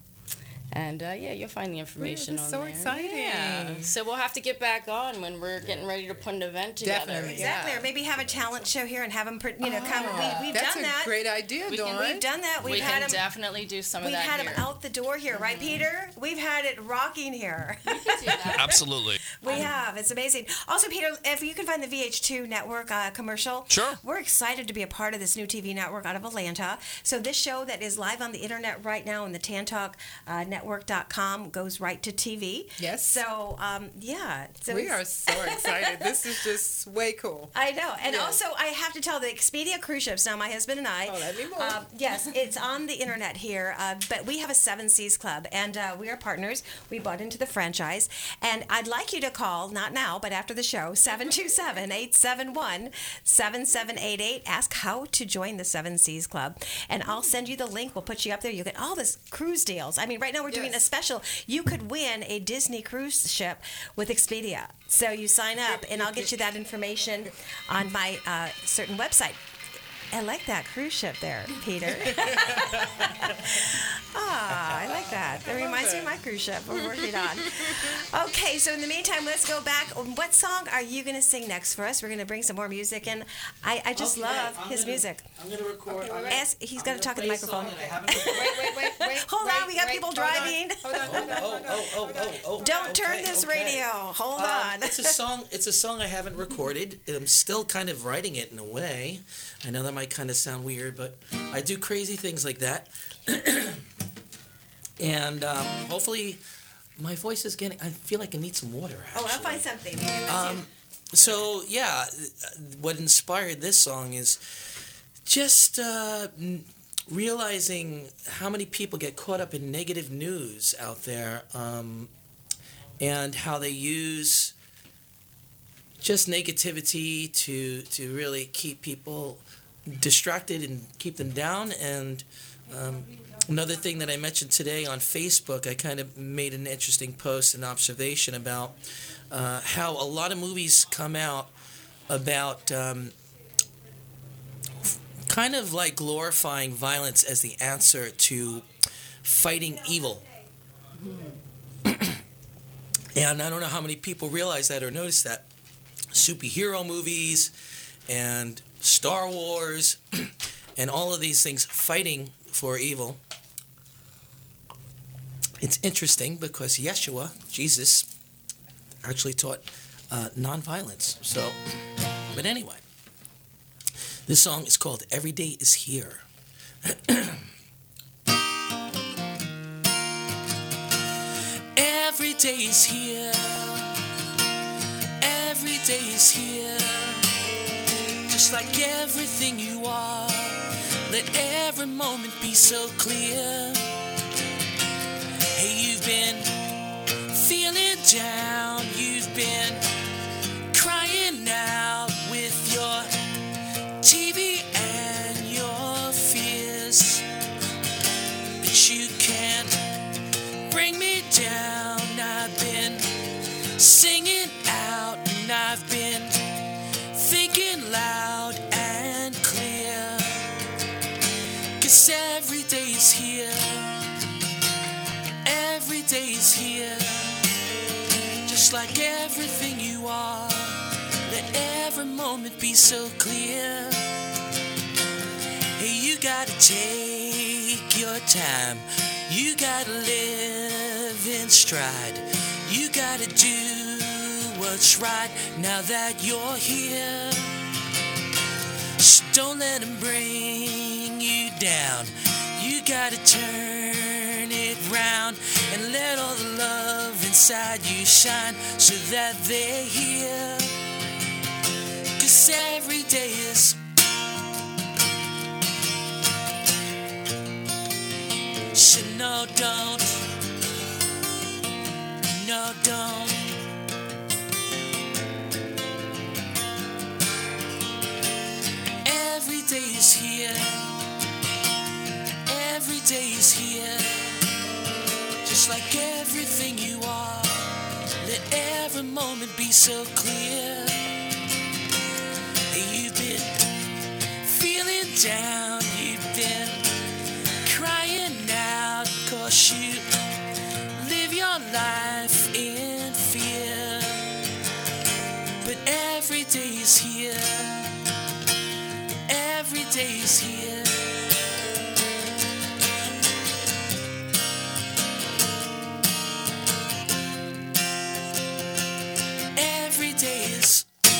And uh, yeah, you'll find the information This is on so there. exciting. Yeah. So we'll have to get back on when we're getting ready to put an event together. Definitely. Exactly, Yeah. or maybe have a talent show here and have them, you know, come. Oh, We, we've that's done a that. great idea, we can, Dawn. We've done that. We've we had can them. definitely do some of We've that had here. them out the door here, right, Peter? We've had it rocking here. Absolutely. We have. It's amazing. Also, Peter, if you can find the V H two network uh, commercial, Sure. We're excited to be a part of this new T V network out of Atlanta. So this show that is live on the internet right now on the tan talk network dot com goes right to T V. Yes. So um, yeah. So we it's- are so excited. This is just way cool. I know. And Yes. also, I have to tell the Expedia cruise ships. Now, my husband and I. Oh, let me move. Um, yes, it's on the internet here. Uh, but we have a Seven Seas Club, and uh, we are partners. We bought into the franchise. And I'd like you to call, not now, but after the show, seven two seven, eight seven one, seven seven eight eight. Ask how to join the Seven Seas Club. And I'll send you the link. We'll put you up there. You'll get all this cruise deals. I mean, right now we're doing Yes. a special. You could win a Disney cruise ship with Expedia. So you sign up, and I'll get you that information on my uh, certain website. I like that cruise ship there, Peter. Ah, I like that. That reminds me of my cruise ship we're working on. Okay, so in the meantime, let's go back. What song are you going to sing next for us? We're going to bring some more music in. I, I just Okay, love I'm his gonna- music. I'm going to record. I'm Ask, he's got to talk in the play a song microphone. that I haven't Wait, wait, wait, wait. Hold wait, on, we got wait, people hold on. driving. Hold on, hold on, Oh, hold on. oh, oh, oh, oh. Don't turn okay, this okay. radio. Hold Um, on. it's a song. It's a song I haven't recorded. I'm still kind of writing it in a way. I know that might kind of sound weird, but I do crazy things like that. and um, hopefully, my voice is getting. I feel like I need some water. Oh, I'll actually. find something. Let's Um, so yeah, what inspired this song is just uh, n- realizing how many people get caught up in negative news out there, um, and how they use just negativity to to really keep people distracted and keep them down. And um, another thing that I mentioned today on Facebook, I kind of made an interesting post, an observation about uh, how a lot of movies come out about um, kind of like glorifying violence as the answer to fighting evil. And I don't know how many people realize that or notice that. Superhero movies and Star Wars and all of these things fighting for evil. It's interesting because Yeshua, Jesus, actually taught uh, nonviolence. So, but anyway, this song is called Every Day Is Here. Every day is here. Every day is here, just like everything you are. Let every moment be so clear. Hey, you've been feeling down, you've been crying out with your T V and your fears, but you can't bring me down. I've been singing out and I've been thinking loud and clear, 'cause every day is here, every day is here, just like everything you are. Let every moment be so clear. Hey, you gotta take your time, you gotta live in stride, you gotta do what's right now that you're here. So don't let them bring you down, you gotta turn it round and let all the love inside you shine so that they hear. 'Cause every day is so no, don't, no, don't. Every day is here, every day is here, just like everything you are. Let every moment be so clear. You've been feeling down, you've been crying out, 'cause you live your life in fear. But every day is here, every day is here. Every day is.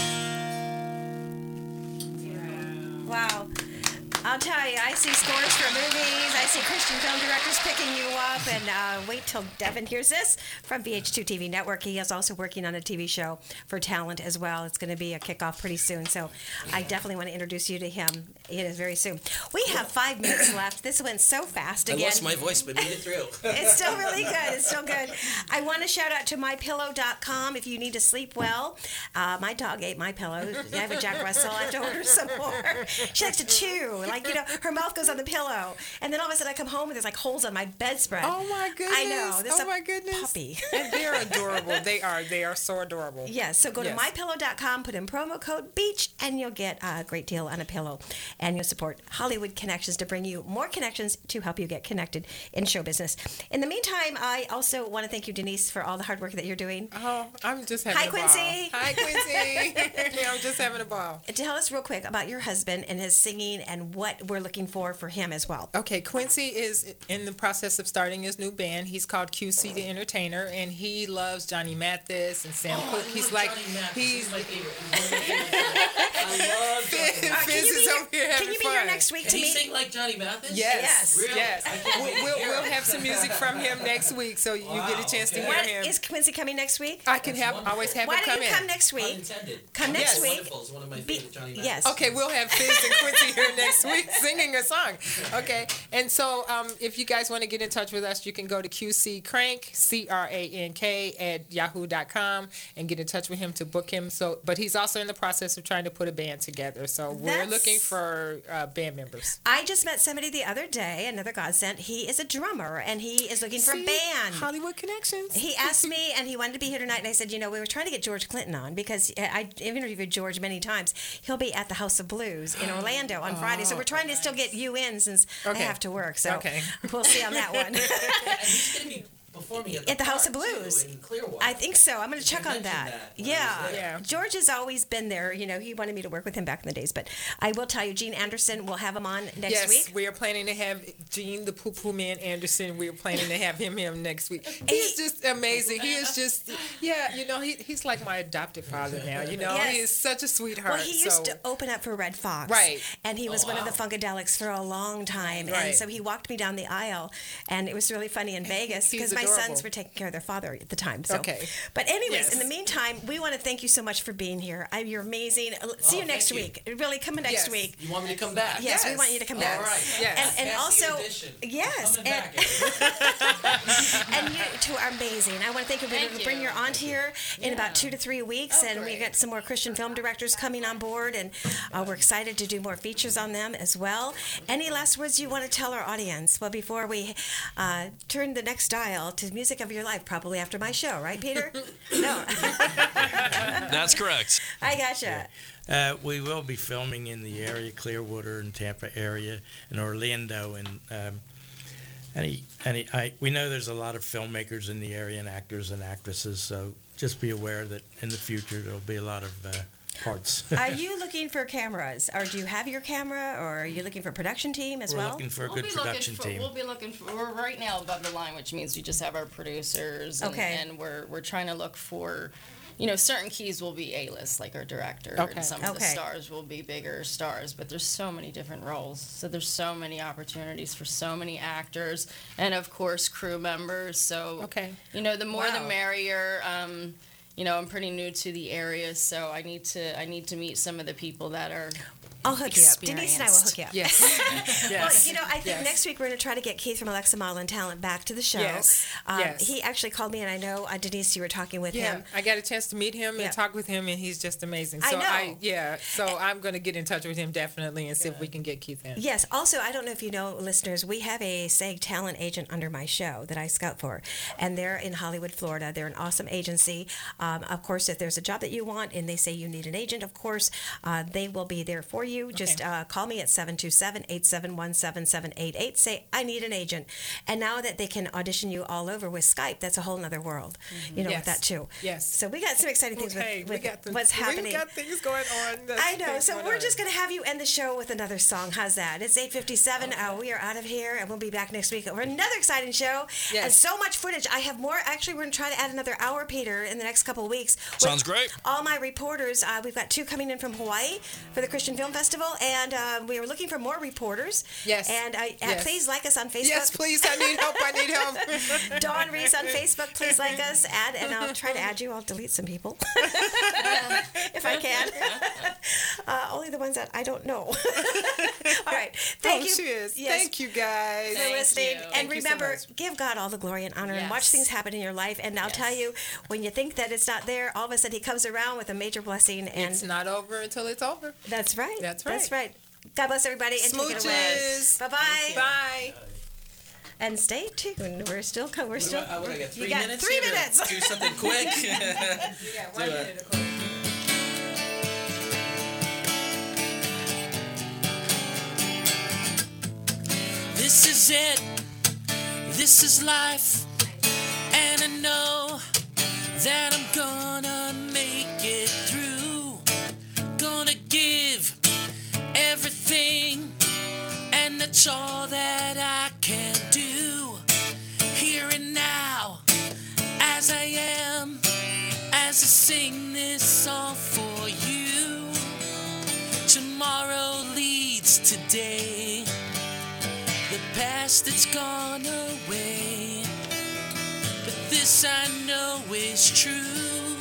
Wow. I'll tell you, I see scores for movies. I see Christian film directors picking you up. And uh, wait till Devin hears this from V H two T V Network. He is also working on a T V show for talent as well. It's going to be a kickoff pretty soon. So I definitely want to introduce you to him. It is very soon. We have five minutes left. This went so fast again. I lost my voice, but made it through. It's still really good. It's still good. I want to shout out to my pillow dot com if you need to sleep well. Uh, my dog ate my pillow. I have a Jack Russell. I have to order some more. She likes to chew. Like, you know, her mouth goes on the pillow. And then all of a sudden I come home and there's like holes on my bedspread. Oh my goodness. I know. This oh is my a goodness. puppy. And they're adorable. They are. They are so adorable. Yes. So go to Yes. my pillow dot com, put in promo code BEACH, and you'll get a great deal on a pillow. And you'll support Hollywood Connections to bring you more connections to help you get connected in show business. In the meantime, I also want to thank you, Denise, for all the hard work that you're doing. Oh, I'm just having Hi, a ball. Quincy. Hi, Quincy. Yeah, I'm just having a ball. Tell us real quick about your husband and his singing and what we're looking for for him as well. Okay, Quincy is in the process of starting his new band. He's called Q C the Entertainer, and he loves Johnny Mathis and Sam Oh, Cooke. I He's love like, Johnny Mathis. he's He's my favorite. He's one of my favorites. I love Johnny Fizz, Mathis. Fizz is over here having Can you be fun. here next week Can to he meet? sing like Johnny Mathis? Yes, Yes. Really? yes. I can't We'll, wait to we'll, hear we'll it. have some music from him next week, so you Wow, get a chance to okay. hear What, him. is Quincy coming next week? I can That's have wonderful. always have Why him don't come you in. come next week? Unintended. Come next Yes. week. Wonderful. It's one of my Be- favorite Johnny Mathis. yes. Okay, we'll have Fizz and Quincy here next week singing a song. Okay, and so um, if you guys want to get in touch with us, you can go to Q C Crank, C R A N K, at yahoo dot com and get in touch with him to book him. So, but he's also in the process of trying to put a band together. So we're That's- looking for uh, band members. I just met somebody the other day, another godsend. He is a drummer, and he is looking for See? a band. Hollywood Connections. He asked me, and he wanted to be here tonight, and I said, you know, we were trying to get George Clinton on because I I've interviewed George many times. He'll be at the House of Blues in Orlando on Friday, so we're trying to still get you in since Okay. I have to work. So Okay. we'll see on that one. And he's going to be performing at the, At the House park, of Blues. too, in Clearwater. I think so. I'm going to check You on that. mentioned that when I Yeah. was there. Yeah. George has always been there. You know, he wanted me to work with him back in the days. But I will tell you, Gene Anderson, we'll have him on next yes, week. we are planning to have Gene the Poo Poo Man Anderson. We are planning to have him him next week. He's just amazing. He is just, yeah, you know, he, he's like my adopted father now. You know, Yes. he is such a sweetheart. Well, he used so. to open up for Red Fox. Right. And he was Oh, one wow. of the Funkadelics for a long time. And Right. so he walked me down the aisle, and it was really funny in Vegas He's because my adorable. sons were taking care of their father at the time. So. Okay. But anyways, Yes. in the meantime, we want to thank you so much for being here. I, you're amazing. Uh, See Oh, you next thank week. Really, come next Yes. week. You want me to come back? Yes, we Yes. want you to come All back. right. Yes. And, and Cassie also, edition. yes, Coming and, back. and you two are amazing. I want to thank you for Thank bring you. your aunt here in about two to three weeks, Oh, and we great. got some more Christian film directors coming on board, and uh, we're excited to do more features on them as well. Any last words you want to tell our audience? Well, before we uh, turn the next dial to music of your life, probably after my show, right, Peter? No, That's correct. I gotcha. Uh, we will be filming in the area, Clearwater and Tampa area, and Orlando, and um, any, any, I, we know there's a lot of filmmakers in the area and actors and actresses, so just be aware that in the future there'll be a lot of uh, parts. Are you looking for cameras, or do you have your camera, or are you looking for a production team as We're well? looking for a We'll good be production looking for, team. We'll be looking for. We're right now above the line, which means we just have our producers, and, Okay. and we're we're trying to look for, you know, certain keys will be A-list, like our director, Okay. and some of the Okay. stars will be bigger stars. But there's so many different roles, so there's so many opportunities for so many actors, and of course crew members. So Okay. you know, the more the Wow. merrier. Um, you know, I'm pretty new to the area, so I need to I need to meet some of the people that are. I'll hook you up. Denise and I will hook you up. Yes. Well, Yes. you know, I think Yes. next week we're going to try to get Keith from Alexa Model and Talent back to the show. Yes. Um, Yes. He actually called me, and I know, uh, Denise, you were talking with Yeah, him. I got a chance to meet him Yeah. and talk with him, and he's just amazing. I So know. yeah, so I'm going to get in touch with him definitely and see if we can get Keith in. Yes. Also, I don't know if you know, listeners, we have a SAG talent agent under my show that I scout for, and they're in Hollywood, Florida. They're an awesome agency. Um, of course, if there's a job that you want and they say you need an agent, of course, uh, they will be there for you. Just uh, call me at seven two seven, eight seven one, seven seven eight eight. Say, I need an agent. And now that they can audition you all over with Skype, that's a whole other world, you know, with Yes. that too. Yes. So we got some exciting things Okay, with, we with got the, what's happening. We got things going on. That's I know. things So going we're on. just going to have you end the show with another song. How's that? It's eight fifty-seven. Uh, we are out of here, and we'll be back next week for another exciting show. Yes. And so much footage. I have more. Actually, we're going to try to add another hour, Peter, in the next couple of weeks. with Sounds great. All my reporters. Uh, we've got two coming in from Hawaii for the Christian Film Festival, and uh, we are looking for more reporters. Yes. And uh, uh, Yes. please like us on Facebook. Yes, please. I need help. I need help. Dawn Reese on Facebook. Please like us. Add, and I'll try to add you. I'll delete some people if I can. uh, only the ones that I don't know. All right. Thank oh, you. cheers. Yes, Thank you, guys. for Thank listening. you. And Thank you so remember, much. give God all the glory and honor and watch Yes. things happen in your life. And I'll Yes. tell you, when you think that it's not there, all of a sudden He comes around with a major blessing. And It's not over until it's over. that's right. That's That's right. right. God bless everybody. And take it away. Smooches. Bye-bye. Bye. And stay tuned. We're still co- we're still. I, what, I got three you got minutes three here to minutes. do something quick. Yeah, one Do it. minute, of course. This is it. This is life. And I know that I'm gonna make it through. Gonna give everything. And that's all that I can do. Here and now, as I am, as I sing this song for you. Tomorrow leads today. The past it's gone away, but this I know is true.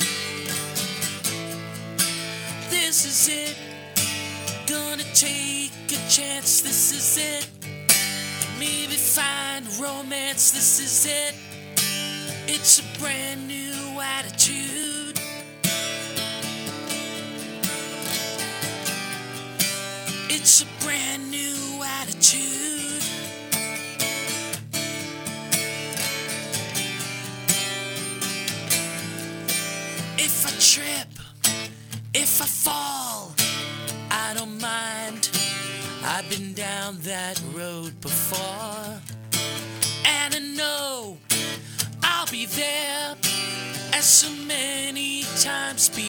This is it. Gonna take a chance. This is it. Maybe find romance. This is it. It's a brand new attitude. It's a brand new attitude. If I trip, if I fall, I don't mind. I've been down that road before. And I know I'll be there as so many times before.